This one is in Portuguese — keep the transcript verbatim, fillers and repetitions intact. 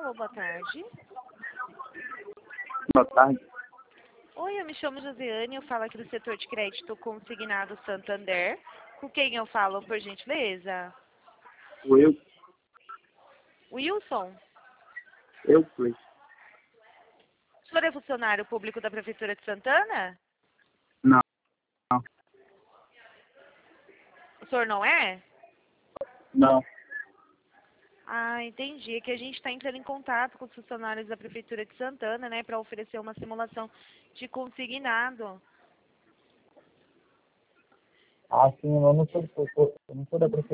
Alô, boa tarde. Boa tarde. Oi, eu me chamo Josiane, eu falo aqui do setor de crédito consignado Santander. Com quem eu falo, por gentileza? Eu, Wilson? eu fui. O senhor é funcionário público da Prefeitura de Santana? Não, não, O senhor não é? não. Ah, entendi. É que a gente está entrando em contato com os funcionários da Prefeitura de Santana, né, para oferecer uma simulação de consignado. Ah, sim, eu não sou, eu sou- eu não sou da prefeitura.